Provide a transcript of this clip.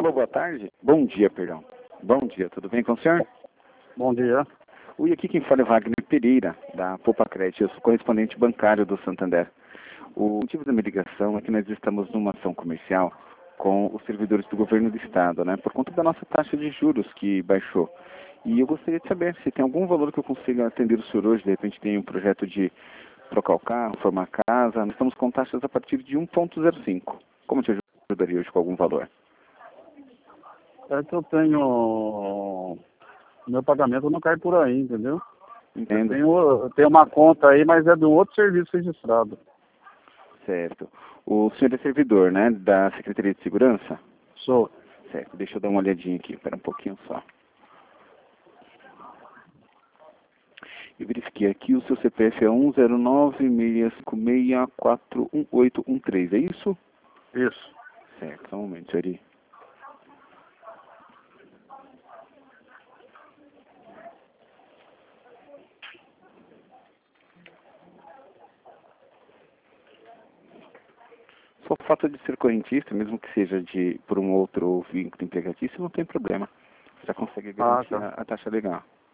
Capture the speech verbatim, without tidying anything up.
Alô, boa tarde. Bom dia, perdão. Bom dia, tudo bem com o senhor? Bom dia. Oi, aqui quem fala é Wagner Pereira, da Poupa Crédito. Eu sou correspondente bancário do Santander. O motivo da minha ligação é que nós estamos numa ação comercial com os servidores do governo do estado, né? Por conta da nossa taxa de juros que baixou. E eu gostaria de saber se tem algum valor que eu consiga atender o senhor hoje. De repente tem um projeto de trocar o carro, formar casa. Nós estamos com taxas a partir de um ponto zero cinco. Como te ajudaria hoje com algum valor? É que eu tenho... Meu pagamento não cai por aí, entendeu? Entendo. Eu tenho, eu tenho uma conta aí, mas é de um outro serviço registrado. Certo. O senhor é servidor, né? Da Secretaria de Segurança? Sou. Certo. Deixa eu dar uma olhadinha aqui. Espera um pouquinho só. Eu verifiquei aqui, o seu C P F é um zero nove, seis cinco seis, quatro um oito um três, é isso? Isso. Certo, só um momento, senhor. Só o fato de ser correntista, mesmo que seja de por um outro vínculo empregatício, não tem problema. Você já consegue garantir Ah, tá. a, a taxa legal.